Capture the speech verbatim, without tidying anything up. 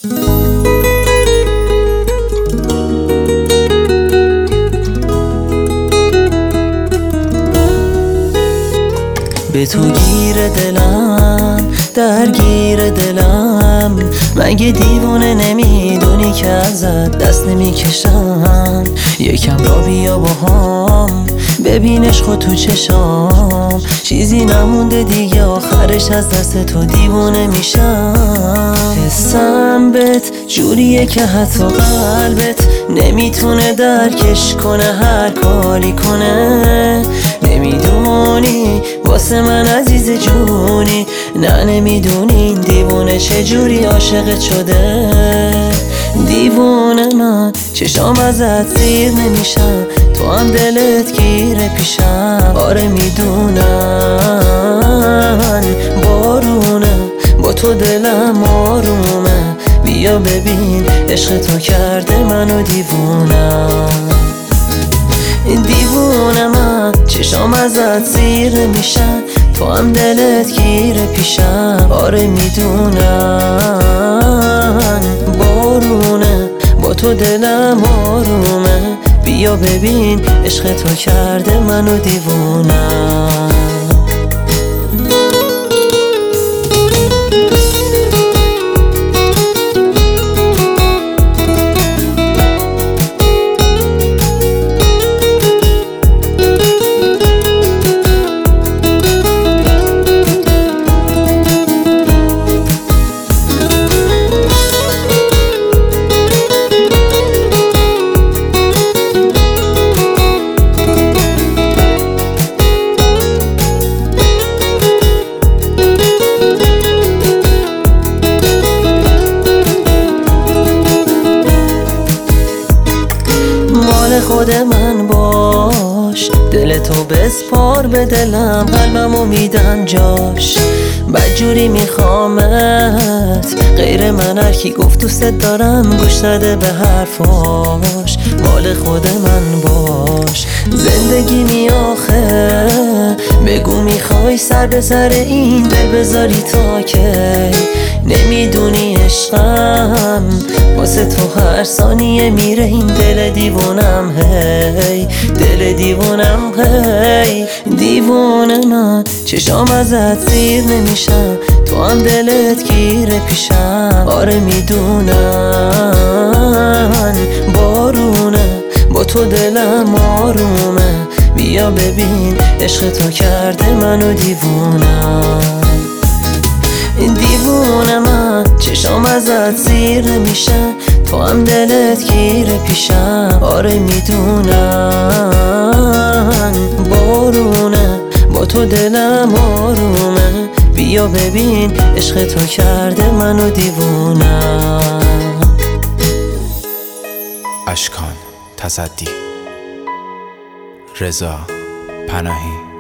به تو گیر دلم، درگیر دلم، مگه دیوونه نمیدونی که ازت دست نمیکشم؟ یکم را بیا با هم ببین عشق تو چشام، چیزی نمونده دیگه آخرش از دست تو دیوونه میشم. حسم بهت جوریه که حتی قلبت نمیتونه درکش کنه، هر کاری کنه. نمیدونی واسه من عزیز جونی، نه نمیدونی این دیوونه چجوری عاشقت شده. دیوونه من چشام ازت زیر نمیشم، تو هم دلت گیره پیشم. آره میدونم بارونه، با تو دلم آرومه. بیا ببین عشق تو کرده منو دیوونم. دیوونه من چشام ازت زیر نمیشن، تو هم دلت گیره پیشم. آره میدونم بارونه، با تو دلم آرومه. بیا ببین عشق تو کرده منو دیوونم. خود من باش، دل تو بسپار به دلم، قلبمو میدم جاش. بدجوری میخوامت، غیر من هر کی گفت دوست دارم گوش نده به حرفاش. مال خود من باش، زندگی می آخه بگو میخوای سر به سر این دل بذاری تا که. نمیدونی عشقم واسه تو هر ثانیه میره این دل دیوونم. هی دل دیوونم، هی دیوونه من چشام ازت زیر نمیشم، تو هم دلت گیره پیشم. آره میدونم بارونه، با تو دلم آرومه. بیا ببین عشق تو کرده منو دیوونم. دیوونه من چشام ازت زیر نمیشن، تو هم دلت گیره پیشم. آره میدونم بارونه، با تو دلم آرومه. بیا ببین عشق تو کرده منو دیوونم. اشکان تصدی، رضا پناهی.